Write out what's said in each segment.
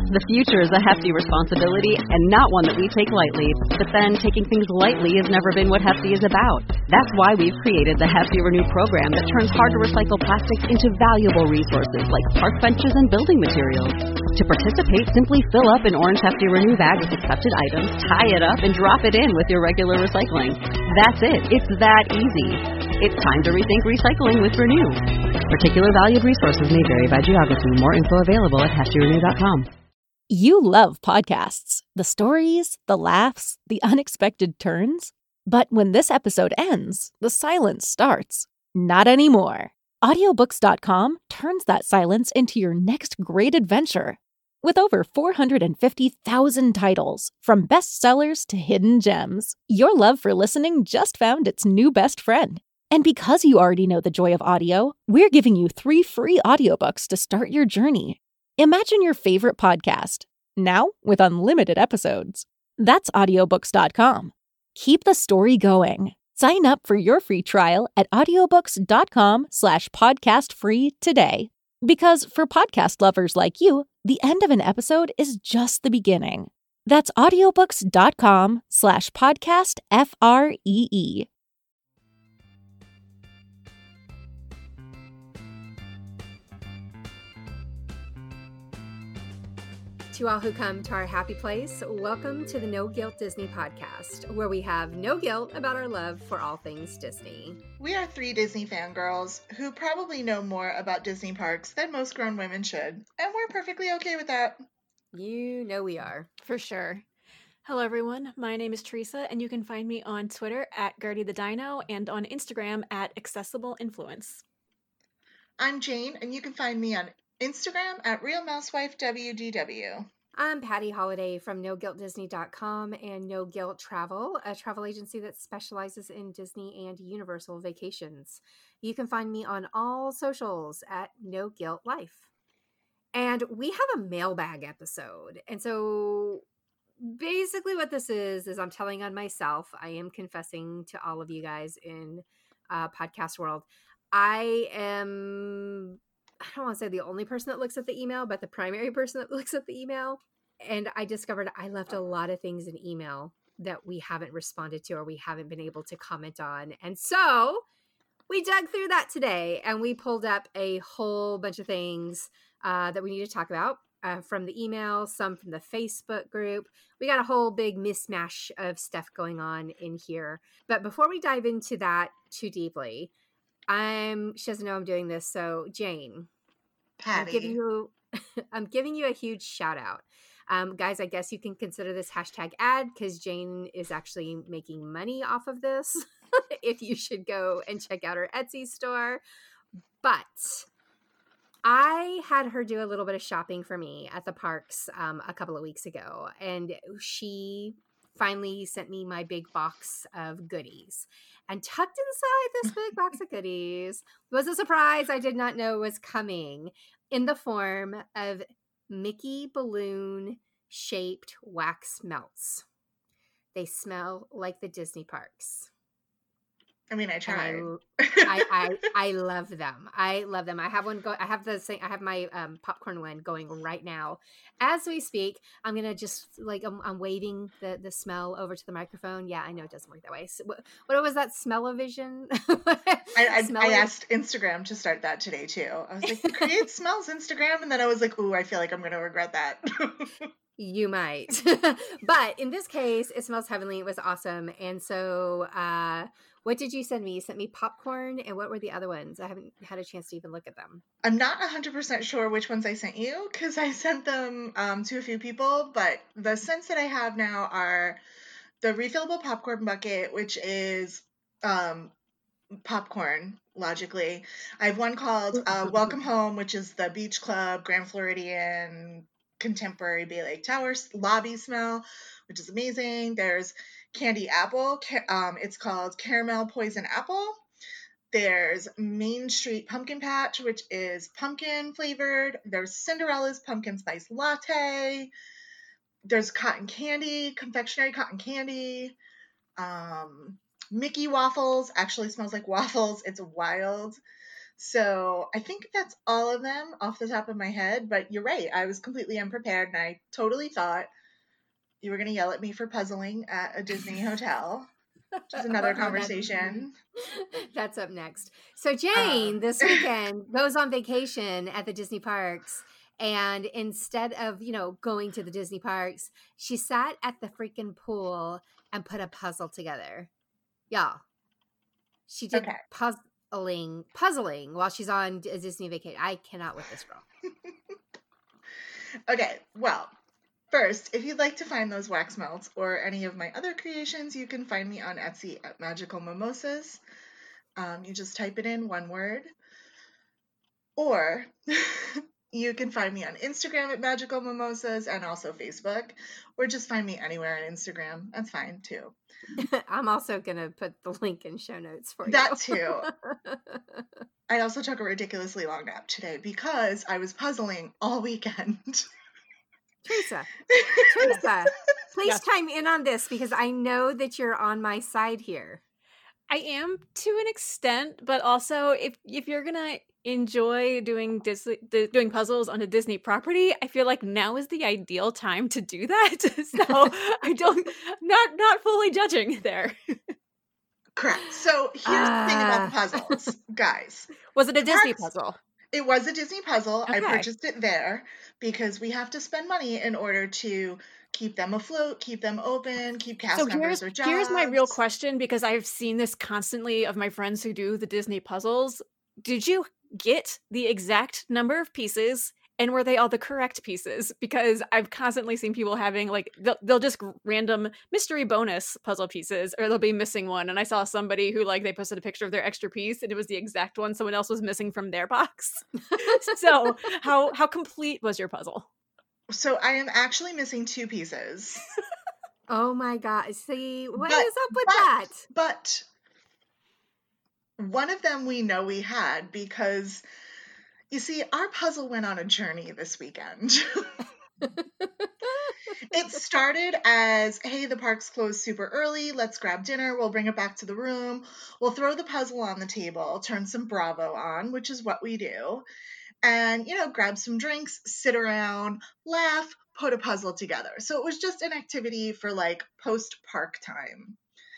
The future is a hefty responsibility and not one that we take lightly. But then, taking things lightly has never been what Hefty is about. That's why we've created the Hefty Renew program that turns hard-to-recycle plastics into valuable resources like park benches and building materials. To participate, simply fill up an orange Hefty Renew bag with accepted items, tie it up, and drop it in with your regular recycling. That's it. It's that easy. It's time to rethink recycling with Renew. Particular valued resources may vary by geography. More info available at heftyrenew.com. You love podcasts, the stories, the laughs, the unexpected turns. But when this episode ends, the silence starts. Not anymore. Audiobooks.com turns that silence into your next great adventure. With over 450,000 titles, from bestsellers to hidden gems, your love for listening just found its new best friend. And because you already know the joy of audio, we're giving you 3 free audiobooks to start your journey. Imagine your favorite podcast, now with unlimited episodes. That's audiobooks.com. Keep the story going. Sign up for your free trial at audiobooks.com/podcastfree today. Because for podcast lovers like you, the end of an episode is just the beginning. That's audiobooks.com/podcastfree. To all who come to our happy place, welcome to the No Guilt Disney podcast, where we have no guilt about our love for all things Disney. We are 3 Disney fangirls who probably know more about Disney parks than most grown women should, and we're perfectly okay with that. You know we are. For sure. Hello, everyone. My name is Teresa, and you can find me on Twitter at Gertie the Dino and on Instagram at Accessible Influence. I'm Jane, and you can find me on Instagram at RealMousewifeWDW. I'm Patty Holiday from NoGuiltDisney.com and No Guilt Travel, a travel agency that specializes in Disney and Universal vacations. You can find me on all socials at No Guilt Life. And we have a mailbag episode. And so basically what this is I'm telling on myself. I am confessing to all of you guys in podcast world. I don't want to say the only person that looks at the email, but the primary person that looks at the email. And I discovered I left a lot of things in email that we haven't responded to or we haven't been able to comment on. And so we dug through that today and we pulled up a whole bunch of things that we need to talk about from the email, some from the Facebook group. We got a whole big mismatch of stuff going on in here. But before we dive into that too deeply, she doesn't know I'm doing this. So Jane, Patty, I'm giving you a huge shout out. Guys, I guess you can consider this hashtag ad because Jane is actually making money off of this. If you should go and check out her Etsy store. But I had her do a little bit of shopping for me at the parks a couple of weeks ago. And she finally sent me my big box of goodies. And tucked inside this big box of goodies was a surprise I did not know was coming in the form of Mickey balloon shaped wax melts. They smell like the Disney parks. I mean, I tried. I love them. I love them. I have one I have my popcorn one going right now as we speak. I'm gonna just I'm waving the smell over to the microphone. Yeah, I know it doesn't work that way. So, what was that? Smell-o-vision? I asked Instagram to start that today too. I was like, create smells Instagram, and then I was like, ooh, I feel like I'm gonna regret that. You might. But in this case, it smells heavenly. It was awesome. And so what did you send me? You sent me popcorn, and what were the other ones? I haven't had a chance to even look at them. I'm not 100% sure which ones I sent you because I sent them to a few people, but the scents that I have now are the refillable popcorn bucket, which is popcorn, logically. I have one called Welcome Home, which is the Beach Club, Grand Floridian, Contemporary Bay Lake Towers lobby smell, which is amazing. There's Candy Apple. It's called Caramel Poison Apple. There's Main Street Pumpkin Patch, which is pumpkin flavored. There's Cinderella's Pumpkin Spice Latte. There's cotton candy, confectionery cotton candy. Mickey Waffles actually smells like waffles. It's wild. So I think that's all of them off the top of my head, but you're right. I was completely unprepared, and I totally thought you were going to yell at me for puzzling at a Disney hotel, which is another conversation. That's up next. So Jane, this weekend, goes on vacation at the Disney parks. And instead of, going to the Disney parks, she sat at the freaking pool and put a puzzle together. Y'all. She did puzzling while she's on a Disney vacation. I cannot with this girl. Okay, well, first, if you'd like to find those wax melts or any of my other creations, you can find me on Etsy at Magical Mimosas. You just type it in, one word. Or you can find me on Instagram at Magical Mimosas and also Facebook. Or just find me anywhere on Instagram. That's fine, too. I'm also going to put the link in show notes for you. That, too. I also took a ridiculously long nap today because I was puzzling all weekend. Teresa, please chime in on this because I know that you're on my side here. I am to an extent, but also if you're gonna enjoy doing puzzles on a Disney property, I feel like now is the ideal time to do that. So I don't not fully judging there. Correct. So here's the thing about the puzzles, guys. Was it a Disney puzzle? It was a Disney puzzle. Okay. I purchased it there because we have to spend money in order to keep them afloat, keep them open, keep cast members or jobs. Here's my real question, because I've seen this constantly of my friends who do the Disney puzzles. Did you get the exact number of pieces, and were they all the correct pieces? Because I've constantly seen people having, like, they'll just random mystery bonus puzzle pieces, or they'll be missing one. And I saw somebody who, like, they posted a picture of their extra piece, and it was the exact one someone else was missing from their box. So how complete was your puzzle? So I am actually missing 2 pieces. Oh my God. See, what is up with that? But one of them we know we had because, you see, our puzzle went on a journey this weekend. It started as, hey, the park's closed super early. Let's grab dinner. We'll bring it back to the room. We'll throw the puzzle on the table, turn some Bravo on, which is what we do. And, grab some drinks, sit around, laugh, put a puzzle together. So it was just an activity for like post-park time.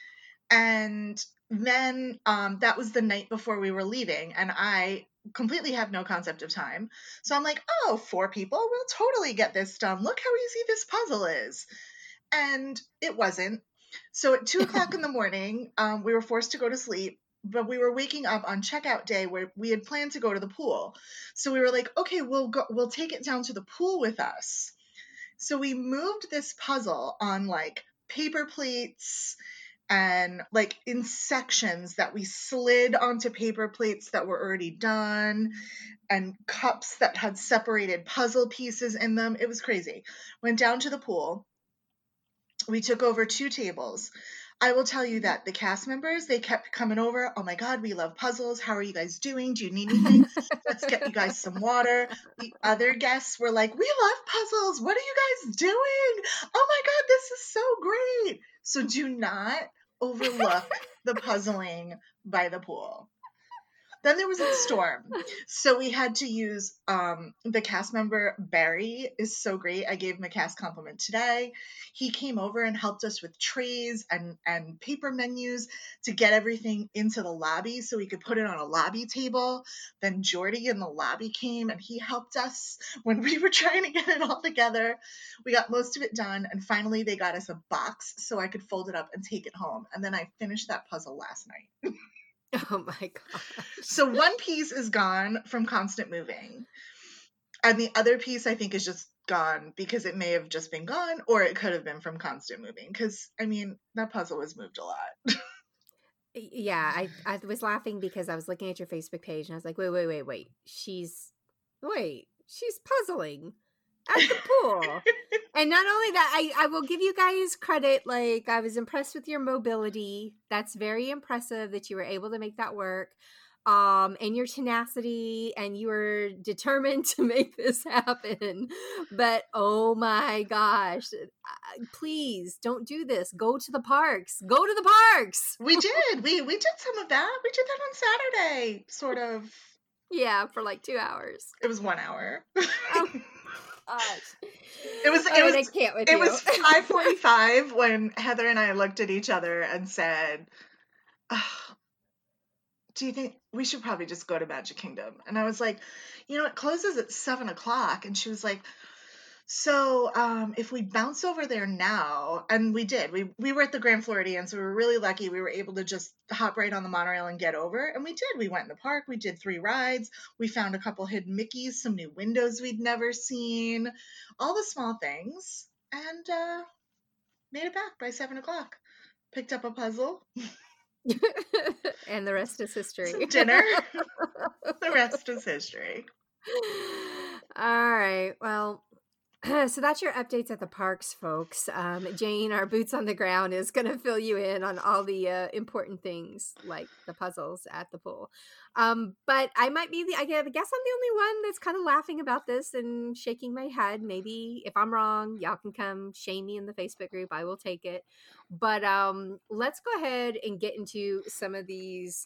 And then that was the night before we were leaving. And I completely have no concept of time. So I'm like, 4 people, we'll totally get this done. Look how easy this puzzle is. And it wasn't. So at 2:00 in the morning, we were forced to go to sleep. But we were waking up on checkout day where we had planned to go to the pool. So we were like, okay, we'll take it down to the pool with us. So we moved this puzzle on like paper plates and like in sections that we slid onto paper plates that were already done and cups that had separated puzzle pieces in them. It was crazy. Went down to the pool. We took over 2 tables. I will tell you that the cast members, they kept coming over. Oh my God, we love puzzles. How are you guys doing? Do you need anything? Let's get you guys some water. The other guests were like, we love puzzles. What are you guys doing? Oh my God, this is so great. So do not overlook the puzzling by the pool. Then there was a storm. So we had to use the cast member, Barry, is so great. I gave him a cast compliment today. He came over and helped us with trays and paper menus to get everything into the lobby so we could put it on a lobby table. Then Jordy in the lobby came and he helped us when we were trying to get it all together. We got most of it done. And finally they got us a box so I could fold it up and take it home. And then I finished that puzzle last night. Oh my God. So one piece is gone from constant moving. And the other piece I think is just gone because it may have just been gone or it could have been from constant moving. Because, I mean, that puzzle was moved a lot. Yeah, I was laughing because I was looking at your Facebook page and I was like, wait. She's puzzling at the pool. And not only that, I will give you guys credit. Like, I was impressed with your mobility. That's very impressive that you were able to make that work. And your tenacity, and you were determined to make this happen. But oh my gosh, please don't do this. Go to the parks. Go to the parks. We did. We did some of that. We did that on Saturday, sort of. Yeah, for like 2 hours. It was 1 hour. Oh, gosh. It was I can't with you. It was 5:45 when Heather and I looked at each other and said, do you think we should probably just go to Magic Kingdom? And I was like, it closes at 7:00. And she was like, so if we bounce over there now, and we did, we were at the Grand Floridian, so we were really lucky. We were able to just hop right on the monorail and get over. And we did. We went in the park. We did 3 rides. We found a couple hidden Mickeys, some new windows we'd never seen, all the small things, and made it back by 7:00. Picked up a puzzle. And the rest is history. Some dinner. The rest is history. All right. Well, so that's your updates at the parks, folks. Jane, our boots on the ground, is going to fill you in on all the important things like the puzzles at the pool. But I might be I guess I'm the only one that's kind of laughing about this and shaking my head. Maybe if I'm wrong, y'all can come shame me in the Facebook group. I will take it. But let's go ahead and get into some of these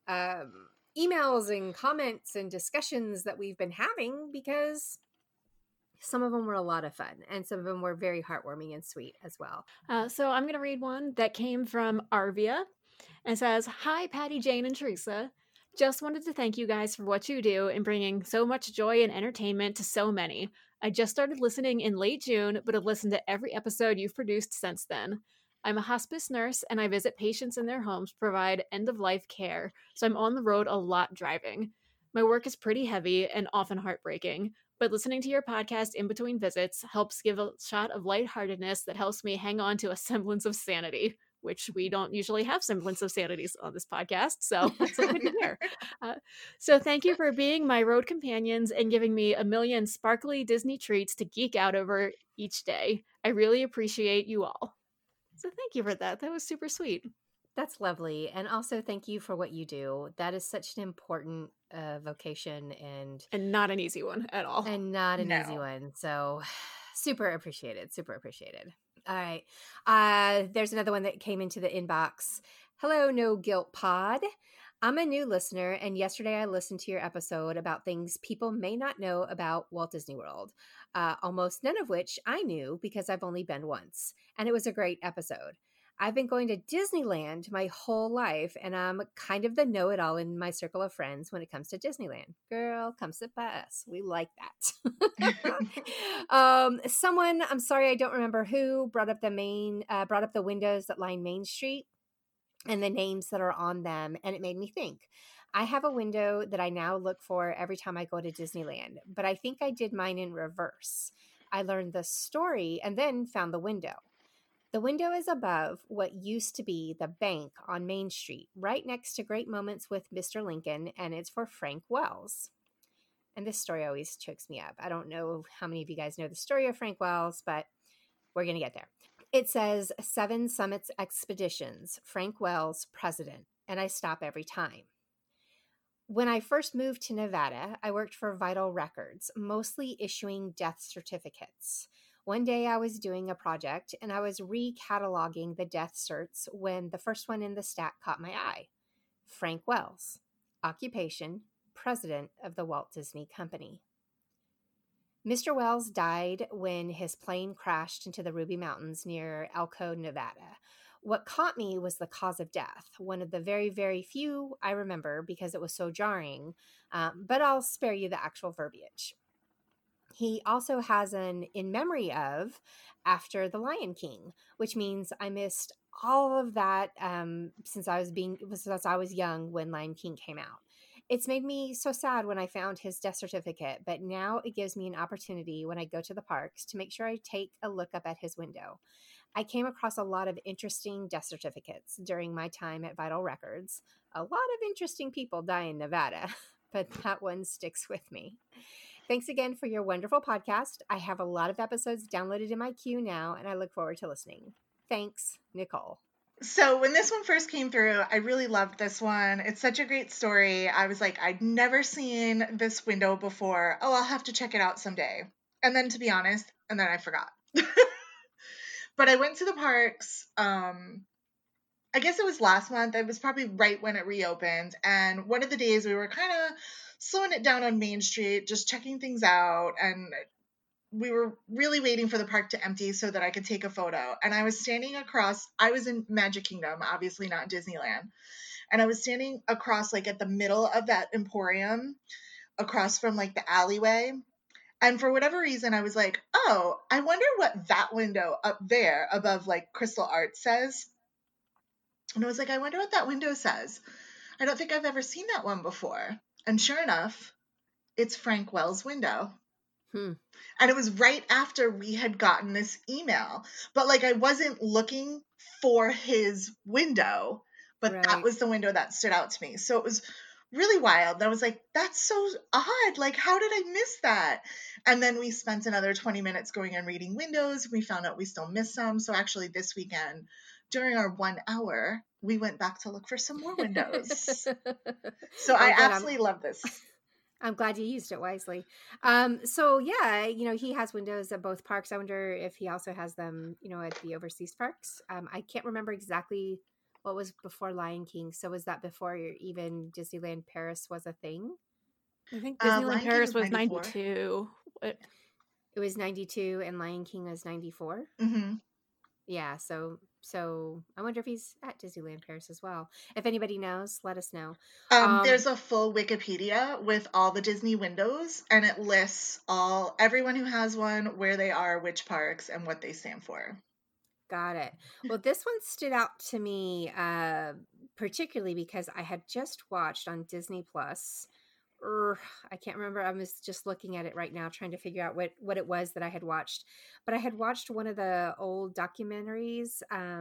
emails and comments and discussions that we've been having, because some of them were a lot of fun, and some of them were very heartwarming and sweet as well. So I'm going to read one that came from Arvia, and says, "Hi, Patty, Jane, and Teresa. Just wanted to thank you guys for what you do in bringing so much joy and entertainment to so many. I just started listening in late June, but have listened to every episode you've produced since then. I'm a hospice nurse, and I visit patients in their homes to provide end-of-life care, so I'm on the road a lot driving. My work is pretty heavy and often heartbreaking, but listening to your podcast in between visits helps give a shot of lightheartedness that helps me hang on to a semblance of sanity," which we don't usually have semblance of sanities on this podcast, so that's good to hear. "So thank you for being my road companions and giving me a million sparkly Disney treats to geek out over each day. I really appreciate you all." So thank you for that. That was super sweet. That's lovely. And also thank you for what you do. That is such an important vocation and not an easy one at all. And not an easy one. So super appreciated. Super appreciated. All right. There's another one that came into the inbox. "Hello, No Guilt Pod. I'm a new listener, and yesterday I listened to your episode about things people may not know about Walt Disney World, almost none of which I knew because I've only been once, and it was a great episode. I've been going to Disneyland my whole life, and I'm kind of the know-it-all in my circle of friends when it comes to Disneyland. Girl, come sit by us. We like that." Someone, I'm sorry, I don't remember who, brought up the windows that line Main Street and the names that are on them, and it made me think. I have a window that I now look for every time I go to Disneyland, but I think I did mine in reverse. I learned the story and then found the window. The window is above what used to be the bank on Main Street, right next to Great Moments with Mr. Lincoln, and it's for Frank Wells. And this story always chokes me up. I don't know how many of you guys know the story of Frank Wells, but we're going to get there. It says 7 Summits Expeditions, Frank Wells, President, and I stop every time. When I first moved to Nevada, I worked for Vital Records, mostly issuing death certificates. One day I was doing a project and I was re-cataloging the death certs when the first one in the stack caught my eye. Frank Wells, occupation, President of the Walt Disney Company. Mr. Wells died when his plane crashed into the Ruby Mountains near Elko, Nevada. What caught me was the cause of death, one of the very, very few I remember because it was so jarring, but I'll spare you the actual verbiage. He also has an in memory of after The Lion King, which means I missed all of that since I was young when Lion King came out. It's made me so sad when I found his death certificate, but now it gives me an opportunity when I go to the parks to make sure I take a look up at his window. I came across a lot of interesting death certificates during my time at Vital Records. A lot of interesting people die in Nevada, but that one sticks with me. Thanks again for your wonderful podcast. I have a lot of episodes downloaded in my queue now, and I look forward to listening. Thanks, Nicole. So when this one first came through, I really loved this one. It's such a great story. I was like, I'd never seen this window before. Oh, I'll have to check it out someday. And then, to be honest, and then I forgot. But I went to the parks, I guess it was last month. It was probably right when it reopened. And one of the days we were kind of slowing it down on Main Street, just checking things out. And we were really waiting for the park to empty so that I could take a photo. And I was standing across, I was in Magic Kingdom, obviously not Disneyland. And I was standing across, like at the middle of that Emporium, across from like the alleyway. And for whatever reason, I was like, oh, I wonder what that window up there above like Crystal Art says. And I was like, I wonder what that window says. I don't think I've ever seen that one before. And sure enough, it's Frank Wells' window. And it was right after we had gotten this email. But like, I wasn't looking for his window, but that was the window that stood out to me. So it was really wild. And I was like, that's so odd. Like, how did I miss that? And then we spent another 20 minutes going and reading windows. We found out we still missed some. So actually this weekend, during our 1 hour, we went back to look for some more windows. So I absolutely love this. I'm glad you used it wisely. So yeah, you know, he has windows at both parks. I wonder if he also has them, you know, at the overseas parks. I can't remember exactly what was before Lion King. So was that before even Disneyland Paris was a thing? I think Disneyland Lion King Paris was 94. 92. It was 92 and Lion King was 94. Mm-hmm. Yeah, so I wonder if he's at Disneyland Paris as well. If anybody knows, let us know. There's a full Wikipedia with all the Disney windows, and it lists everyone who has one, where they are, which parks, and what they stand for. Got it. Well, this one stood out to me particularly because I had just watched on Disney Plus. I can't remember. I was just looking at it right now, trying to figure out what it was that I had watched. But I had watched one of the old documentaries.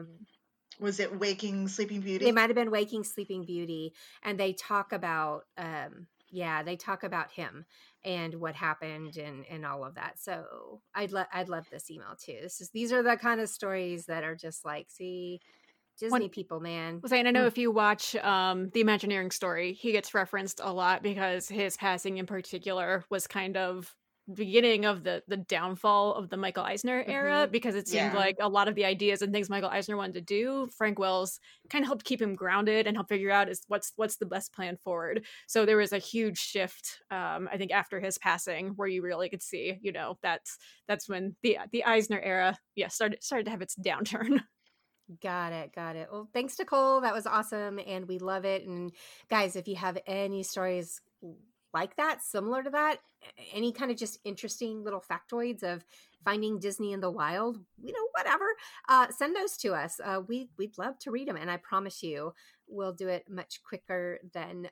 Was it Waking Sleeping Beauty? It might have been Waking Sleeping Beauty, and they talk about they talk about him and what happened and all of that. So I'd love this email too. These are the kind of stories that are just like, see, Disney people, man. And I know if you watch the Imagineering story, he gets referenced a lot because his passing in particular was kind of beginning of the downfall of the Michael Eisner era, because it seemed like a lot of the ideas and things Michael Eisner wanted to do, Frank Wells kind of helped keep him grounded and help figure out what's the best plan forward. So there was a huge shift, I think, after his passing, where you really could see, you know, that's when the Eisner era started to have its downturn. Got it. Well, thanks, Nicole. That was awesome, and we love it. And guys, if you have any stories like that, similar to that, any kind of just interesting little factoids of finding Disney in the wild, you know, whatever, send those to us. We'd love to read them, and I promise you, we'll do it much quicker than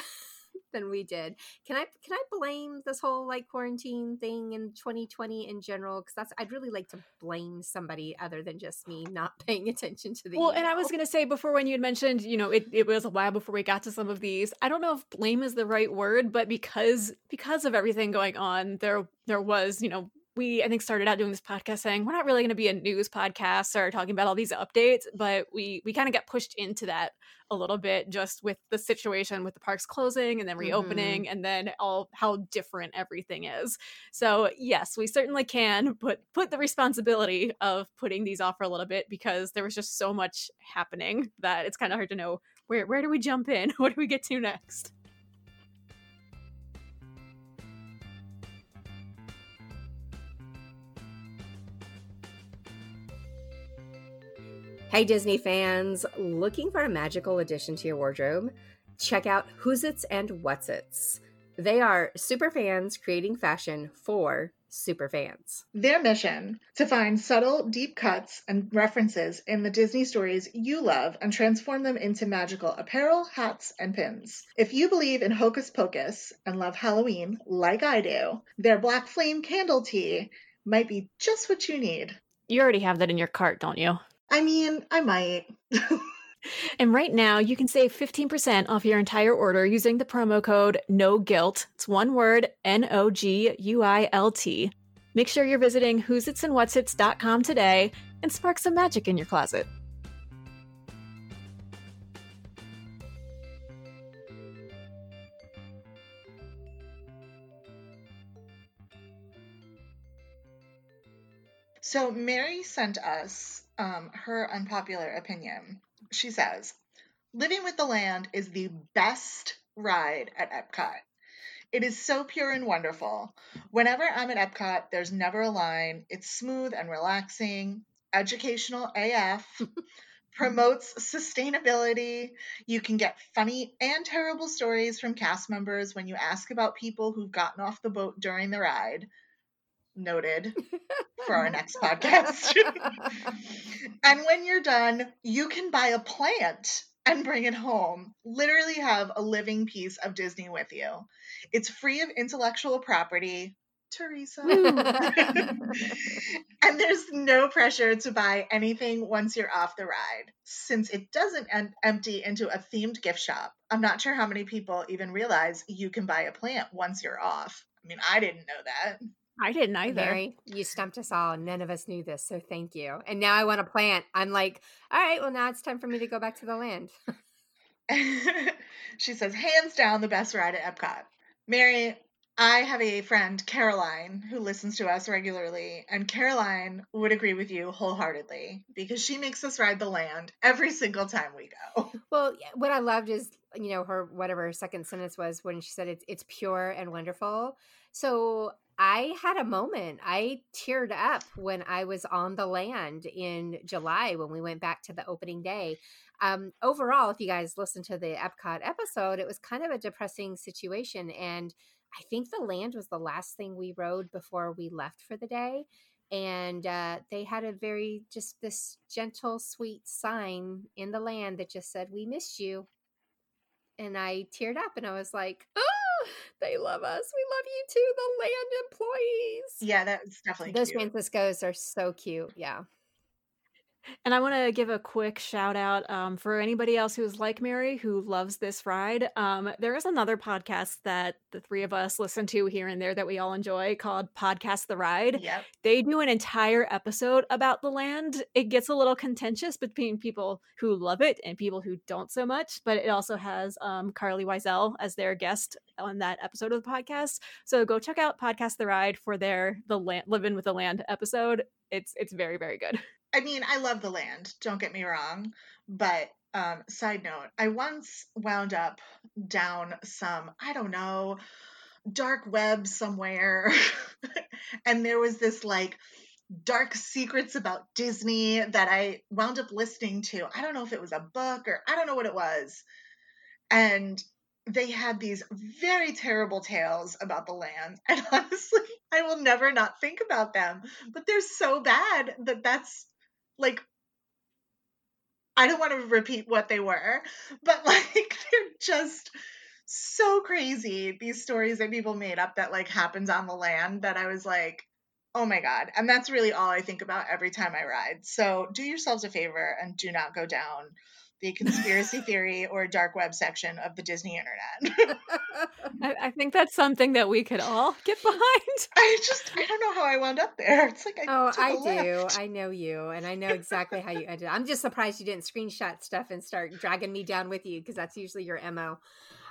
we did. Can I blame this whole like quarantine thing in 2020 in general? Because I'd really like to blame somebody other than just me not paying attention to the email. And I was going to say before, when you had mentioned, you know, it was a while before we got to some of these. I don't know if blame is the right word, but because of everything going on, there was, you know, we, I think, started out doing this podcast saying we're not really going to be a news podcast or talking about all these updates, but we kind of got pushed into that a little bit, just with the situation with the parks closing and then reopening, and then how different everything is. So yes, we certainly can put the responsibility of putting these off for a little bit, because there was just so much happening that it's kind of hard to know where do we jump in? What do we get to next? Hey Disney fans, looking for a magical addition to your wardrobe? Check out Who's Its and What's Its. They are super fans creating fashion for super fans. Their mission: to find subtle, deep cuts and references in the Disney stories you love and transform them into magical apparel, hats, and pins. If you believe in Hocus Pocus and love Halloween like I do, their Black Flame candle tee might be just what you need. You already have that in your cart, don't you? I mean, I might. And right now, you can save 15% off your entire order using the promo code NOGUILT. It's one word, NOGUILT. Make sure you're visiting who'sitsandwhatsits.com today and spark some magic in your closet. So Mary sent us her unpopular opinion. She says, Living with the Land is the best ride at Epcot. It is so pure and wonderful. Whenever I'm at Epcot, there's never a line. It's smooth and relaxing, educational AF, promotes sustainability. You can get funny and terrible stories from cast members when you ask about people who've gotten off the boat during the ride. Noted for our next podcast. And when you're done, you can buy a plant and bring it home. Literally have a living piece of Disney with you. It's free of intellectual property. Teresa. And there's no pressure to buy anything once you're off the ride, since it doesn't empty into a themed gift shop. I'm not sure how many people even realize you can buy a plant once you're off. I mean, I didn't know that. I didn't either. Mary, you stumped us all. None of us knew this, so thank you. And now I want a plant. I'm like, all right, well, now it's time for me to go back to the land. She says, hands down, the best ride at Epcot. Mary, I have a friend, Caroline, who listens to us regularly, and Caroline would agree with you wholeheartedly because she makes us ride the land every single time we go. Well, what I loved is, you know, her second sentence was when she said it's pure and wonderful. So I had a moment. I teared up when I was on the land in July when we went back to the opening day. Overall, if you guys listened to the Epcot episode, it was kind of a depressing situation. And I think the land was the last thing we rode before we left for the day. And they had just this gentle, sweet sign in the land that just said, "We missed you." And I teared up and I was like, oh, they love us. We love you too, the land employees. Yeah, that's definitely Those cute. Franciscos are so cute. Yeah. And I want to give a quick shout out for anybody else who's like Mary, who loves this ride. There is another podcast that the three of us listen to here and there that we all enjoy called Podcast the Ride. Yep. They do an entire episode about the land. It gets a little contentious between people who love it and people who don't so much, but it also has Carly Wiesel as their guest on that episode of the podcast. So go check out Podcast the Ride for the Living with the Land episode. It's very, very good. I mean, I love the land, don't get me wrong, but side note, I once wound up down some, I don't know, dark web somewhere, and there was this like dark secrets about Disney that I wound up listening to. I don't know if it was a book or I don't know what it was. And they had these very terrible tales about the land. And honestly, I will never not think about them, but they're so bad that that's like, I don't want to repeat what they were, but like, they're just so crazy. These stories that people made up that like happens on the land that I was like, oh my God. And that's really all I think about every time I ride. So do yourselves a favor and do not go down the conspiracy theory or dark web section of the Disney internet. I think that's something that we could all get behind. I don't know how I wound up there. It's like I do. I know you, and I know exactly how you ended. I'm just surprised you didn't screenshot stuff and start dragging me down with you because that's usually your MO.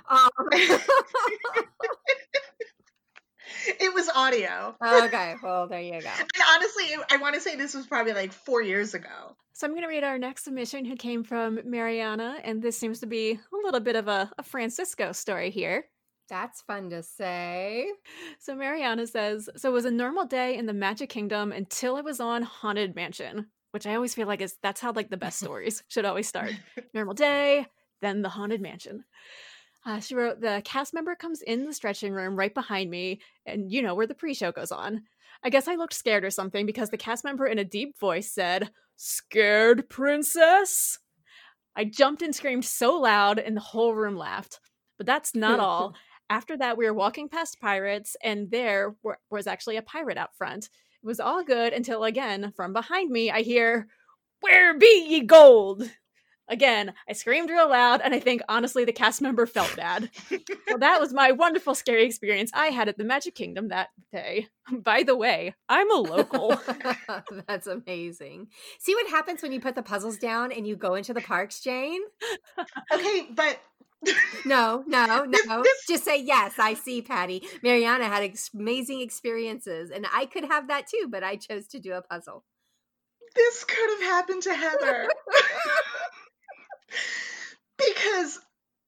It was audio. Okay, well, there you go. And honestly, I want to say this was probably like 4 years ago. So I'm going to read our next submission who came from Mariana, and this seems to be a little bit of a Francisco story here. That's fun to say. So Mariana says, so it was a normal day in the Magic Kingdom until I was on Haunted Mansion, which I always feel like that's how like the best stories should always start. Normal day, then the Haunted Mansion. She wrote, the cast member comes in the stretching room right behind me, and you know where the pre-show goes on. I guess I looked scared or something because the cast member in a deep voice said, "Scared, princess?" I jumped and screamed so loud and the whole room laughed. But that's not all. After that, we were walking past pirates, and there was actually a pirate out front. It was all good until, again, from behind me, I hear, "Where be ye gold?" Again, I screamed real loud, and I think, honestly, the cast member felt bad. Well, that was my wonderful, scary experience I had at the Magic Kingdom that day. By the way, I'm a local. That's amazing. See what happens when you put the puzzles down and you go into the parks, Jane? Okay, but... No. Just say, yes, I see, Patty. Mariana had amazing experiences, and I could have that too, but I chose to do a puzzle. This could have happened to Heather. Because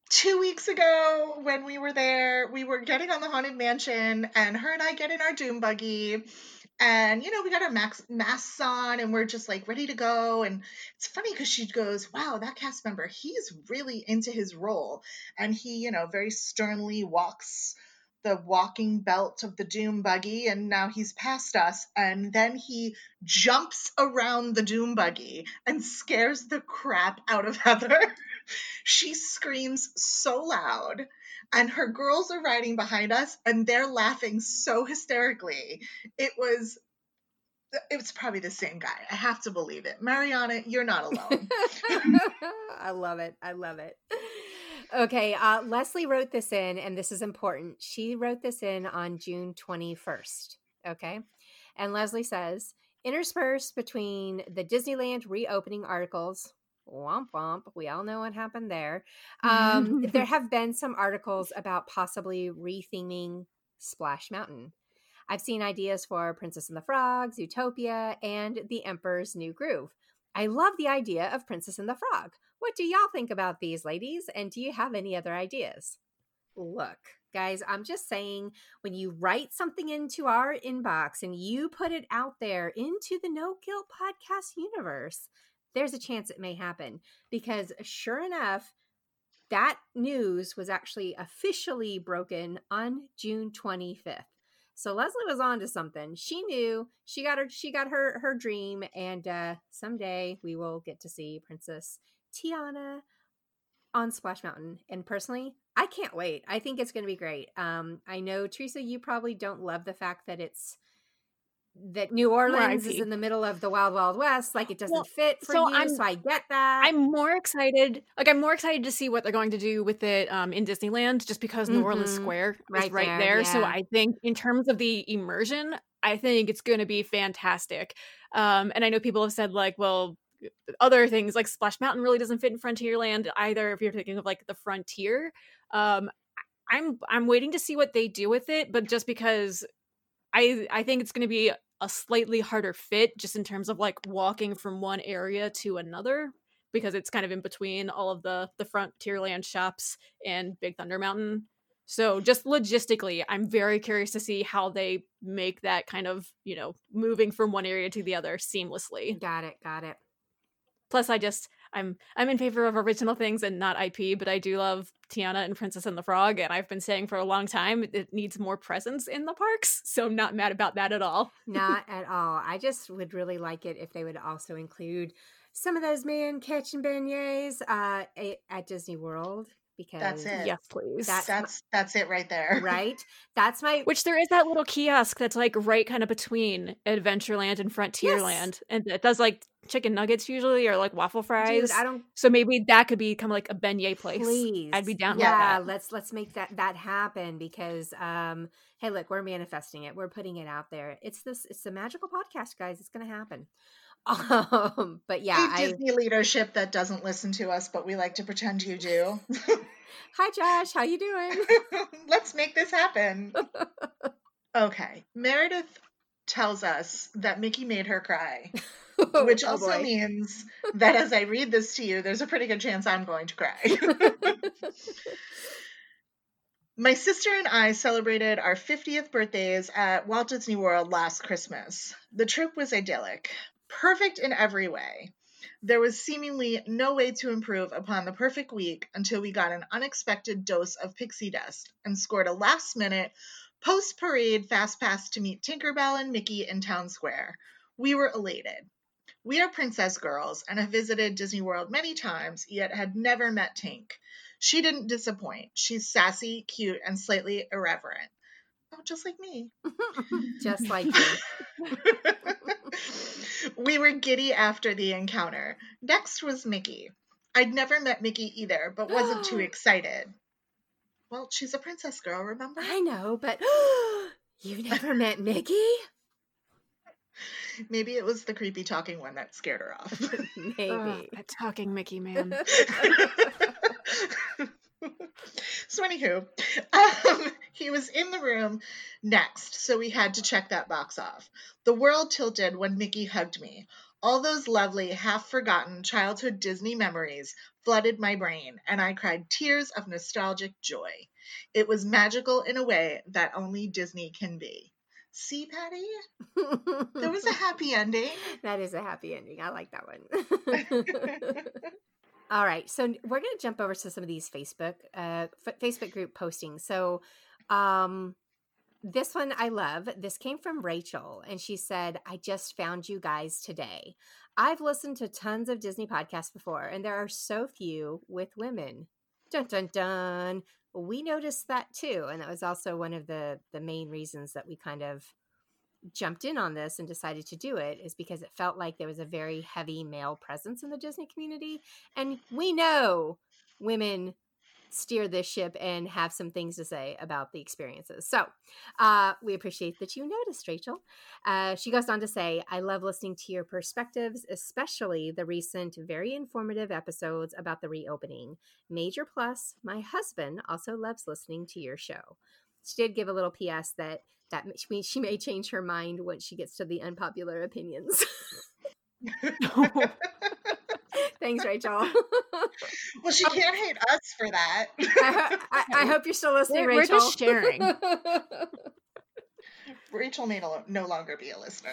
2 weeks ago when we were there, we were getting on the Haunted Mansion, and her and I get in our doom buggy, and we got our masks on, and we're just like ready to go. And it's funny because she goes, wow, that cast member, he's really into his role. And he very sternly walks the walking belt of the doom buggy, and now he's past us, and then he jumps around the doom buggy and scares the crap out of Heather. She screams so loud, and her girls are riding behind us, and they're laughing so hysterically. It's probably the same guy. I have to believe it. Mariana, you're not alone. I love it. I love it. Okay, Leslie wrote this in, and this is important. She wrote this in on June 21st. Okay, and Leslie says, interspersed between the Disneyland reopening articles, womp womp, we all know what happened there. There have been some articles about possibly retheming Splash Mountain. I've seen ideas for Princess and the Frog, Zootopia, and The Emperor's New Groove. I love the idea of Princess and the Frog. What do y'all think about these, ladies? And do you have any other ideas? Look, guys, I'm just saying, when you write something into our inbox and you put it out there into the No Guilt podcast universe, there's a chance it may happen. Because sure enough, that news was actually officially broken on June 25th. So Leslie was on to something. She knew. She got her dream, and someday we will get to see Princess Tiana on Splash Mountain. And personally, I can't wait. I think it's going to be great. I know, Teresa, you probably don't love the fact that that New Orleans is in the middle of the Wild Wild West. Like, it doesn't fit for you. So I get that. I'm more excited. I'm more excited to see what they're going to do with it in Disneyland, just because New Orleans Square is right there. Yeah. So I think in terms of the immersion, I think it's going to be fantastic. And I know people have said, like, well, other things like Splash Mountain really doesn't fit in Frontierland either, if you're thinking of like the Frontier. I'm waiting to see what they do with it, but just because I think it's going to be a slightly harder fit, just in terms of like walking from one area to another, because it's kind of in between all of the Frontierland shops and Big Thunder Mountain. So just logistically, I'm very curious to see how they make that kind of, moving from one area to the other seamlessly. Got it. Plus, I'm in favor of original things and not IP, but I do love Tiana and Princess and the Frog, and I've been saying for a long time it needs more presence in the parks, so I'm not mad about that at all. Not at all. I just would really like it if they would also include some of those man-catching beignets at Disney World. Because that's it. Yes, please. That's it right there. Right? That's my... Which there is that little kiosk that's like right kind of between Adventureland and Frontierland. Yes. And it does like chicken nuggets usually, or like waffle fries. Dude, so maybe that could become like a beignet place. Please. I'd be down with that. Yeah, let's make that happen, because hey, look, we're manifesting it. We're putting it out there. It's a magical podcast, guys. It's gonna happen. But yeah, Disney leadership that doesn't listen to us, but we like to pretend you do. Hi, Josh. How you doing? Let's make this happen. Okay. Meredith tells us that Mickey made her cry, which also means that as I read this to you, there's a pretty good chance I'm going to cry. My sister and I celebrated our 50th birthdays at Walt Disney World last Christmas. The trip was idyllic. Perfect in every way. There was seemingly no way to improve upon the perfect week until we got an unexpected dose of pixie dust and scored a last-minute post-parade fast pass to meet Tinkerbell and Mickey in Town Square. We were elated. We are princess girls and have visited Disney World many times, yet had never met Tink. She didn't disappoint. She's sassy, cute, and slightly irreverent. Oh, just like me. Just like you. We were giddy after the encounter. Next was Mickey. I'd never met Mickey either, but wasn't too excited. Well, she's a princess girl, remember? I know, but you've never met Mickey? Maybe it was the creepy talking one that scared her off. Maybe. That talking Mickey, man. So anywho, he was in the room next, so we had to check that box off. The world tilted when Mickey hugged me. All those lovely, half-forgotten childhood Disney memories flooded my brain, and I cried tears of nostalgic joy. It was magical in a way that only Disney can be. See, Patty? There was a happy ending. That is a happy ending. I like that one. All right, so we're going to jump over to some of these Facebook group postings. So this one I love. This came from Rachel, and she said, I just found you guys today. I've listened to tons of Disney podcasts before, and there are so few with women. Dun, dun, dun. We noticed that too, and that was also one of the main reasons that we kind of jumped in on this and decided to do it, is because it felt like there was a very heavy male presence in the Disney community. And we know women steer this ship and have some things to say about the experiences. So we appreciate that you noticed, Rachel. She goes on to say, I love listening to your perspectives, especially the recent, very informative episodes about the reopening. Major plus, my husband also loves listening to your show. She did give a little PS that she may change her mind once she gets to the unpopular opinions. Thanks, Rachel. Well, she can't hate us for that. I hope you're still listening, We're Rachel. just sharing. Rachel may no longer be a listener.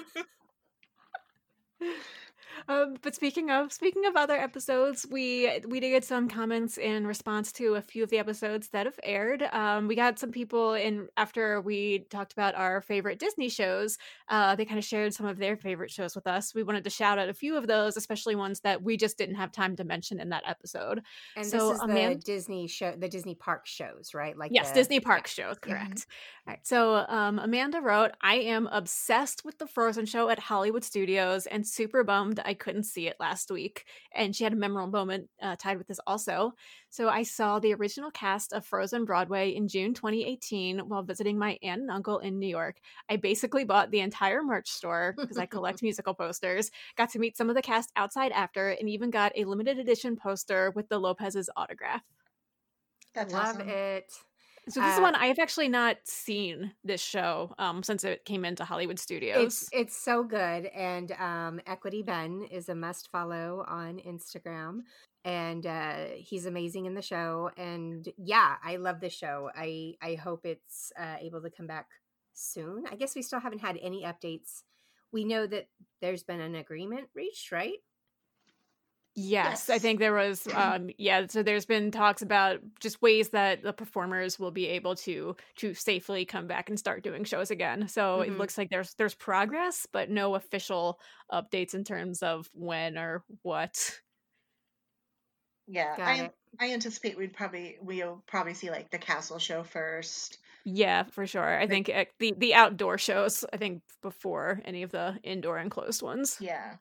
But speaking of other episodes, we did get some comments in response to a few of the episodes that have aired. We got some people in after we talked about our favorite Disney shows. They kind of shared some of their favorite shows with us. We wanted to shout out a few of those, especially ones that we just didn't have time to mention in that episode. And so, this is the Disney show, the Disney park shows, right? Like yes, Disney park shows, correct. Mm-hmm. All right. So Amanda wrote, I am obsessed with the Frozen show at Hollywood Studios and super bummed I couldn't see it last week. And she had a memorable moment tied with this also. So I saw the original cast of Frozen Broadway in June 2018 while visiting my aunt and uncle in New York. I basically bought the entire merch store because I collect musical posters, got to meet some of the cast outside after, and even got a limited edition poster with the Lopez's autograph. That's Love awesome. it. So this is one I have actually not seen this show since it came into Hollywood Studios. It's so good, and Equity Ben is a must follow on Instagram, and he's amazing in the show. And yeah, I love the show. I hope it's able to come back soon. I guess we still haven't had any updates. We know that there's been an agreement reached, right? Yes, I think there was, so there's been talks about just ways that the performers will be able to safely come back and start doing shows again. So it looks like there's progress, but no official updates in terms of when or what. Yeah, I anticipate we'll probably see like the castle show first. Yeah, for sure. I think the outdoor shows, I think before any of the indoor enclosed ones. Yeah.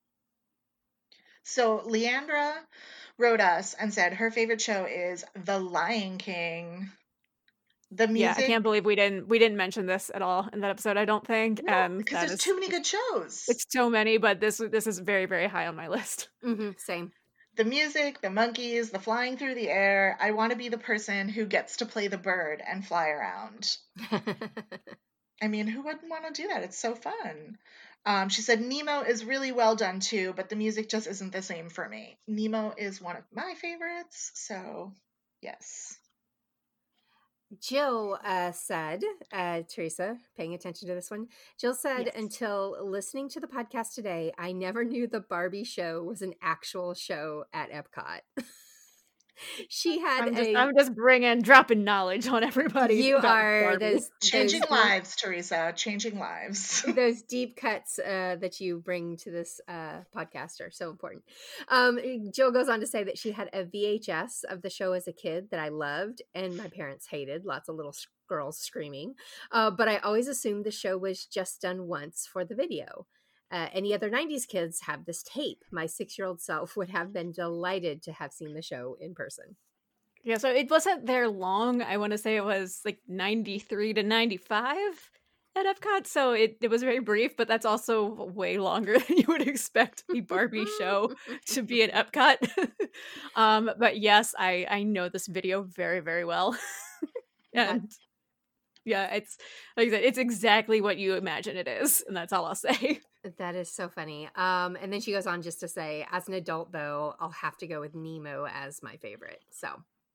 So Leandra wrote us and said her favorite show is The Lion King. The music. Yeah, I can't believe we didn't mention this at all in that episode. I don't think. No, because there's too many good shows. It's so many, but this is very, very high on my list. Same. The music, the monkeys, the flying through the air. I want to be the person who gets to play the bird and fly around. I mean, who wouldn't want to do that? It's so fun. She said Nemo is really well done too, but the music just isn't the same for me. Nemo is one of my favorites, so yes. Jill said, Teresa, paying attention to this one, Jill said, yes. Until listening to the podcast today, I never knew the Barbie show was an actual show at Epcot. She had I'm just dropping knowledge on everybody. You are changing lives, Teresa. Changing lives. Those deep cuts that you bring to this podcast are so important. Jill goes on to say that she had a VHS of the show as a kid that I loved and my parents hated. Lots of little girls screaming. But I always assumed the show was just done once for the video. Any other 90s kids have this tape. My 6-year-old self would have been delighted to have seen the show in person. Yeah, so it wasn't there long. I want to say it was like 93 to 95 at Epcot. So it was very brief, but that's also way longer than you would expect a Barbie show to be at Epcot. But yes, I know this video very, very well. And Yeah, it's like I said, it's exactly what you imagine it is, and that's all I'll say. That is so funny. And then she goes on just to say, as an adult, though, I'll have to go with Nemo as my favorite. So,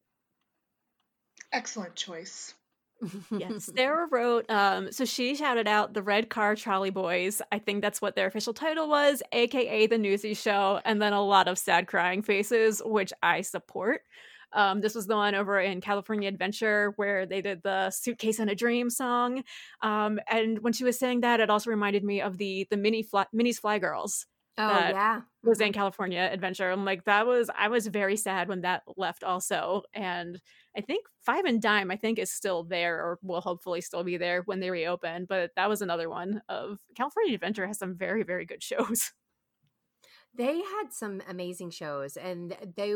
Excellent choice. Yes, Sarah wrote, so she shouted out the Red Car Trolley Boys. I think that's what their official title was, aka the Newsy Show, and then a lot of sad crying faces, which I support. This was the one over in California Adventure where they did the Suitcase and a Dream song. And when she was saying that, it also reminded me of the Minnie's Fly Girls. oh, That yeah. was in California Adventure. I'm like, I was very sad when that left also. And I think Five and Dime, I think, is still there or will hopefully still be there when they reopen. But that was another one of California Adventure has some very, very good shows. They had some amazing shows, and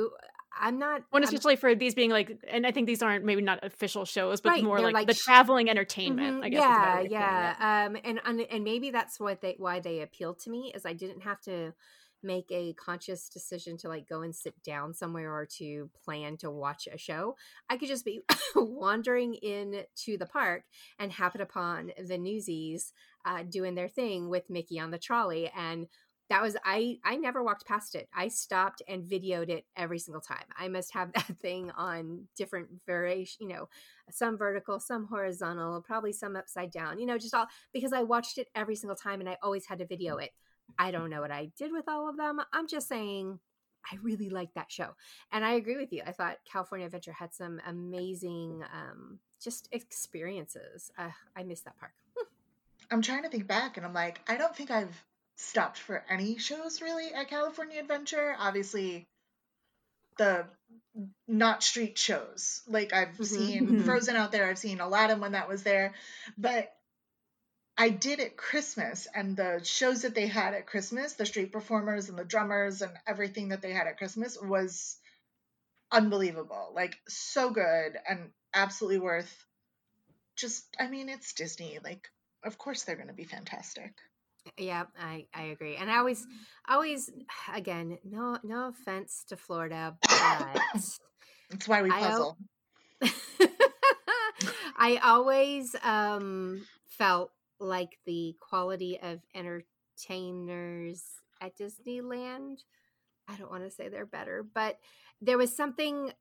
One especially for these being like, and I think these aren't maybe not official shows, but Right, more they're like like the traveling entertainment. Mhm, I guess. Is a better way of putting yeah. it. And maybe that's why they appealed to me, is I didn't have to make a conscious decision to like go and sit down somewhere or to plan to watch a show. I could just be wandering into the park and happen upon the Newsies doing their thing with Mickey on the trolley, and that was I never walked past it. I stopped and videoed it every single time. I must have that thing on different variation, some vertical, some horizontal, probably some upside down, just all, because I watched it every single time and I always had to video it. I don't know what I did with all of them. I'm just saying I really liked that show. And I agree with you. I thought California Adventure had some amazing just experiences. I missed that park. I'm trying to think back, and I'm like, I don't think I've stopped for any shows really at California Adventure. Obviously, the not street shows. Like, I've seen Frozen out there. I've seen Aladdin when that was there. But I did at Christmas, and the shows that they had at Christmas, the street performers and the drummers and everything that they had at Christmas was unbelievable. Like, so good and absolutely worth it's Disney. Like, of course they're going to be fantastic. Yeah, I agree. And I always, again, no offense to Florida, but That's why we puzzle. I always felt like the quality of entertainers at Disneyland, I don't want to say they're better, but there was something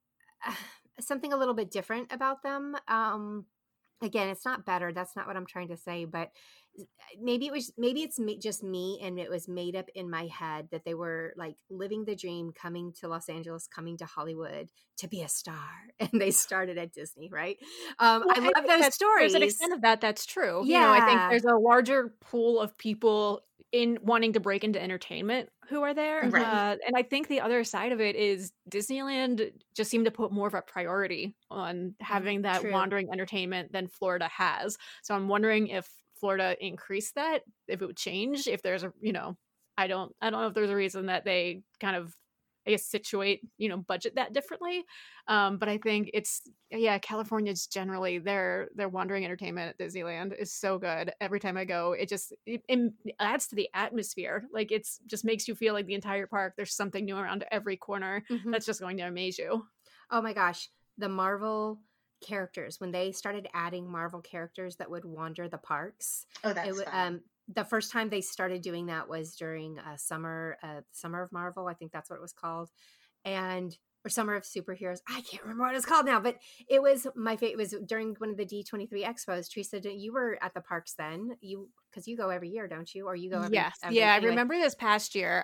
a little bit different about them. Again, it's not better. That's not what I'm trying to say, but maybe it's just me, and it was made up in my head that they were like living the dream, coming to Los Angeles, coming to Hollywood to be a star, and they started at Disney, right? I love those stories. There's an extent of that. That's true. Yeah, I think there's a larger pool of people in wanting to break into entertainment who are there. Right. And I think the other side of it is Disneyland just seemed to put more of a priority on having that wandering entertainment than Florida has. So I'm wondering if Florida increased that, if it would change, if there's a, I don't know if there's a reason that they kind of, I guess, situate, budget that differently. But I think California's generally their wandering entertainment at Disneyland is so good. Every time I go, it adds to the atmosphere. Like, it's just makes you feel like the entire park, there's something new around every corner that's just going to amaze you. Oh my gosh. The Marvel characters, when they started adding Marvel characters that would wander the parks. Oh, that's fun. The first time they started doing that was during Summer of Marvel. I think that's what it was called. Or Summer of Superheroes. I can't remember what it's called now, but it was my favorite. It was during one of the D23 expos. Teresa, you were at the parks then, because you go every year, don't you? Or you go every Yes. anyway. I remember this past year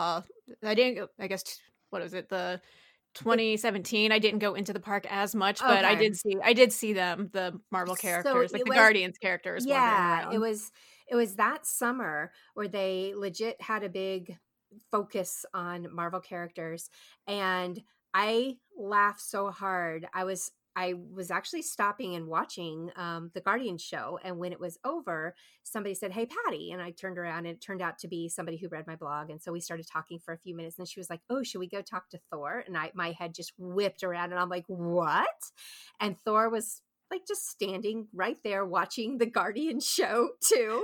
I guess, what was it? The 2017, I didn't go into the park as much, but I did see them, the Marvel characters, the Guardians characters. Yeah, it was that summer where they legit had a big focus on Marvel characters, and I laughed so hard. I was actually stopping and watching the Guardians show, and when it was over, somebody said, "Hey, Patty," and I turned around, and it turned out to be somebody who read my blog, and so we started talking for a few minutes, and she was like, "Oh, should we go talk to Thor?" And my head just whipped around, and I'm like, "What?" And Thor was like just standing right there watching the Guardian show too.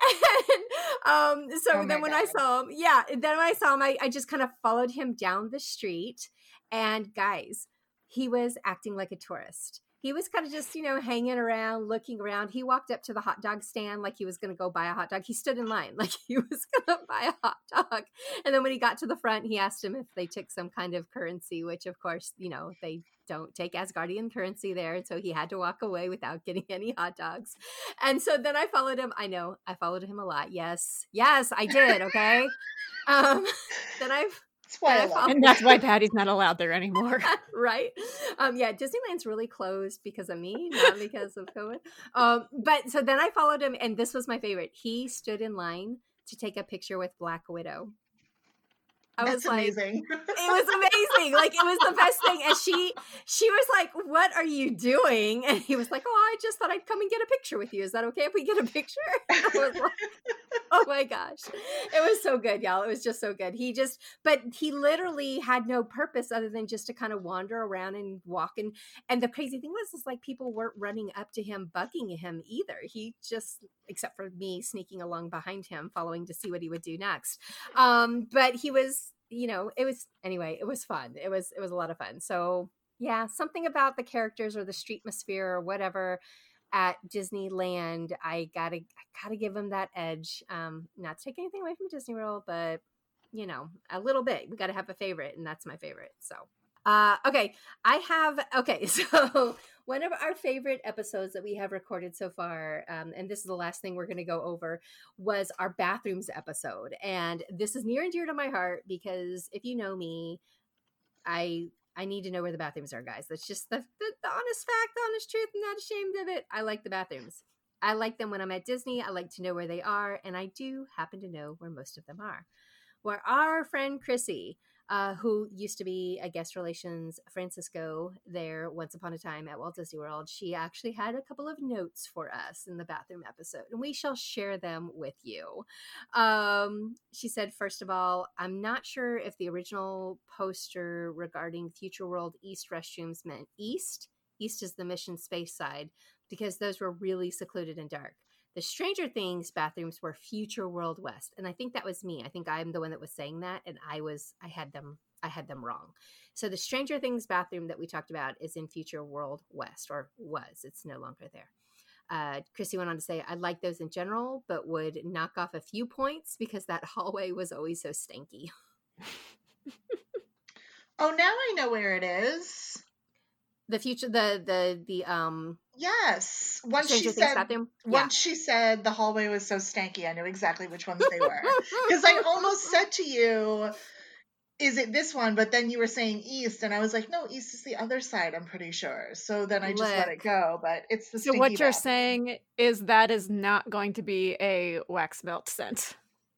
And when I saw him, I just kind of followed him down the street, and guys, he was acting like a tourist. He was kind of just, hanging around, looking around. He walked up to the hot dog stand like he was going to go buy a hot dog. He stood in line like he was going to buy a hot dog. And then when he got to the front, he asked him if they took some kind of currency, which of course, they don't take Asgardian currency there. And so he had to walk away without getting any hot dogs. And so then I followed him. I know I followed him a lot. Yes, I did. Okay. Then and that's why Patty's not allowed there anymore. Right. Yeah, Disneyland's really closed because of me, not because of COVID. But so then I followed him, and this was my favorite. He stood in line to take a picture with Black Widow. That's amazing. It was amazing. Like, it was the best thing. And she was like, "What are you doing?" And he was like, "Oh, I just thought I'd come and get a picture with you. Is that okay if we get a picture?" I was like, oh my gosh. It was so good, y'all. It was just so good. But he literally had no purpose other than just to kind of wander around and walk. And the crazy thing was, like, people weren't running up to him, bugging him either. He just, except for me sneaking along behind him, following to see what he would do next. But he was, it was fun. It was a lot of fun. So yeah, something about the characters or the streetmosphere or whatever at Disneyland, I gotta give them that edge. Not to take anything away from Disney World, but a little bit. We gotta have a favorite, and that's my favorite. So so one of our favorite episodes that we have recorded so far, and this is the last thing we're going to go over, was our bathrooms episode. And this is near and dear to my heart because if you know me, I need to know where the bathrooms are, guys. That's just the honest fact, the honest truth. I'm not ashamed of it. I like the bathrooms. I like them when I'm at Disney. I like to know where they are, and I do happen to know where most of them are. Where our friend Chrissy, who used to be a guest relations Francisco there once upon a time at Walt Disney World, she actually had a couple of notes for us in the bathroom episode, and we shall share them with you. She said, first of all, I'm not sure if the original poster regarding Future World East restrooms meant East. East is the Mission Space side, because those were really secluded and dark. The Stranger Things bathrooms were Future World West. And I think that was me. I think I'm the one that was saying that. And I had them wrong. So the Stranger Things bathroom that we talked about is in Future World West, or was. It's no longer there. Chrissy went on to say, I like those in general, but would knock off a few points because that hallway was always so stanky. Oh, now I know where it is. The future, yes. Once she said the hallway was so stanky, I knew exactly which ones they were. Because I almost said to you, is it this one? But then you were saying East, and I was like, no, East is the other side, I'm pretty sure. So then I just let it go, but it's the stinky So what you're bathroom. saying is that is not going to be a wax melt scent.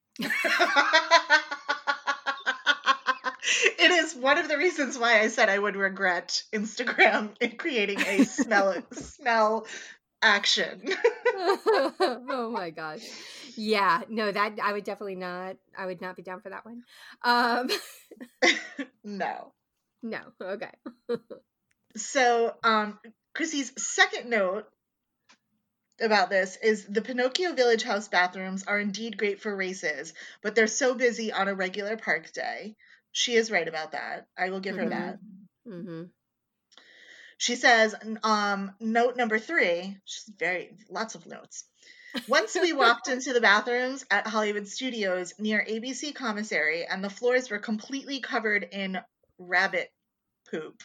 It is one of the reasons why I said I would regret Instagram in creating a smell action. Oh my gosh. Yeah, no, that I would definitely not. I would not be down for that one. No. Okay. So, Chrissy's second note about this is the Pinocchio Village House bathrooms are indeed great for races, but they're so busy on a regular park day. She is right about that. I will give her that. Mm-hmm. She says, note number 3, she's lots of notes. Once we walked into the bathrooms at Hollywood Studios near ABC Commissary, and the floors were completely covered in rabbit poop.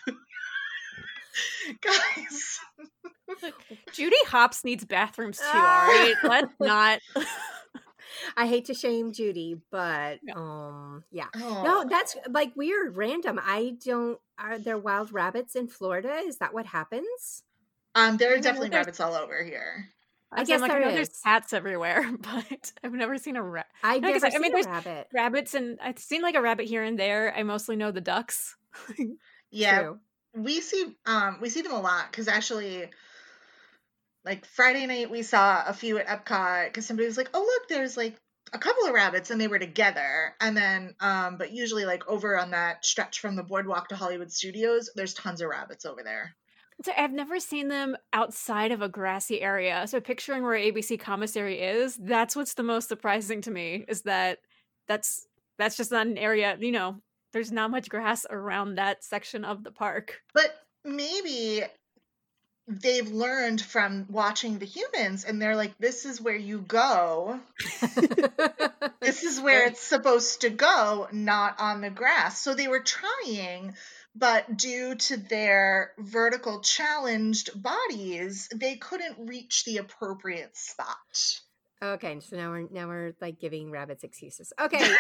Guys. Judy Hopps needs bathrooms too, all right? Let's not... I hate to shame Judy, but yeah. Oh. No, that's like weird, random. Are there wild rabbits in Florida? Is that what happens? There are definitely rabbits all over here. I guess I know there's cats everywhere, but I've never seen a rabbit. I've never seen a rabbit. Rabbits, and I've seen like a rabbit here and there. I mostly know the ducks. Yeah, true. We see them a lot because actually, like Friday night we saw a few at Epcot because somebody was like, "Oh look, there's like a couple of rabbits," and they were together. And then, but usually like over on that stretch from the boardwalk to Hollywood Studios, there's tons of rabbits over there. So I've never seen them outside of a grassy area. So picturing where ABC Commissary is, that's what's the most surprising to me, is that that's just not an area, there's not much grass around that section of the park. But maybe they've learned from watching the humans, and they're like, this is where you go. This is where it's supposed to go, not on the grass. So they were trying, but due to their vertical challenged bodies, they couldn't reach the appropriate spot. Okay, so now we're like giving rabbits excuses. Okay,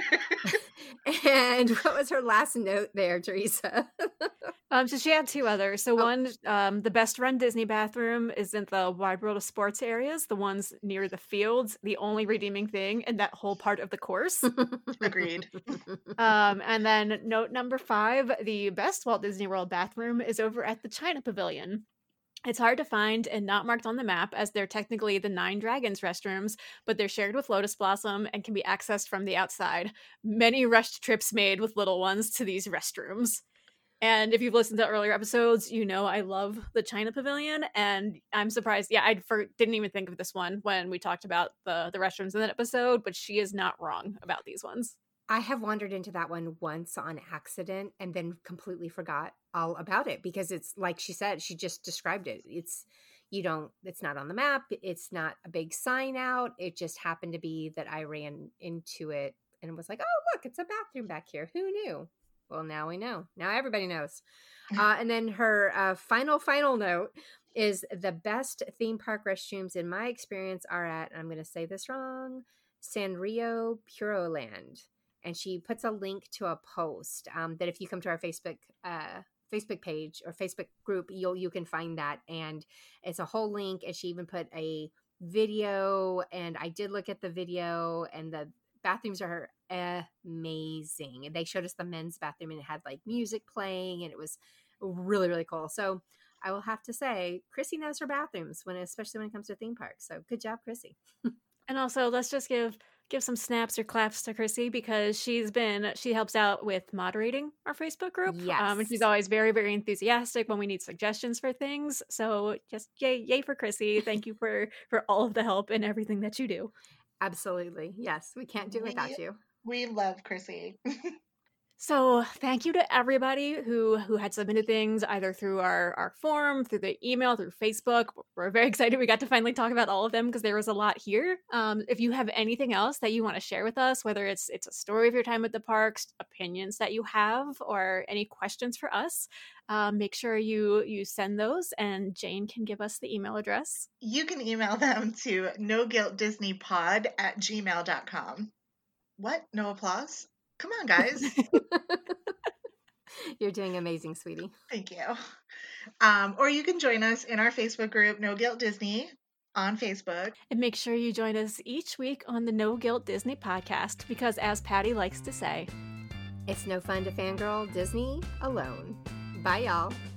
and what was her last note there, Teresa? So she had two others. So one, the best run Disney bathroom is in the Wide World of Sports areas, the ones near the fields, the only redeeming thing in that whole part of the course. Agreed. And then note number 5, the best Walt Disney World bathroom is over at the China Pavilion. It's hard to find and not marked on the map, as they're technically the 9 Dragons restrooms, but they're shared with Lotus Blossom and can be accessed from the outside. Many rushed trips made with little ones to these restrooms. And if you've listened to earlier episodes, you know I love the China Pavilion, and I'm surprised. Yeah, I didn't even think of this one when we talked about the restrooms in that episode, but she is not wrong about these ones. I have wandered into that one once on accident and then completely forgot all about it, because it's like she said, she just described it. It's not on the map. It's not a big sign out. It just happened to be that I ran into it and was like, oh, look, it's a bathroom back here. Who knew? Well, now we know. Now everybody knows. And then her final note is the best theme park restrooms in my experience are at, I'm going to say this wrong, Sanrio Puroland. And she puts a link to a post that if you come to our Facebook page or Facebook group, you can find that. And it's a whole link. And she even put a video. And I did look at the video, and the bathrooms are amazing. And they showed us the men's bathroom, and it had like music playing, and it was really, really cool. So I will have to say, Chrissy knows her bathrooms, especially when it comes to theme parks. So good job, Chrissy. And also, let's just give some snaps or claps to Chrissy, because she helps out with moderating our Facebook group. Yes. And she's always very, very enthusiastic when we need suggestions for things. So just yay for Chrissy. Thank you for all of the help and everything that you do. Absolutely. Yes. We can't do it without you. We love Chrissy. So thank you to everybody who had submitted things either through our forum, through the email, through Facebook. We're very excited we got to finally talk about all of them, because there was a lot here. If you have anything else that you want to share with us, whether it's a story of your time at the parks, opinions that you have, or any questions for us, make sure you send those, and Jane can give us the email address. You can email them to noguiltdisneypod@gmail.com. What? No applause? Come on, guys. You're doing amazing, sweetie. Thank you. Or you can join us in our Facebook group, No Guilt Disney, on Facebook. And make sure you join us each week on the No Guilt Disney podcast, because as Patty likes to say, it's no fun to fangirl Disney alone. Bye, y'all.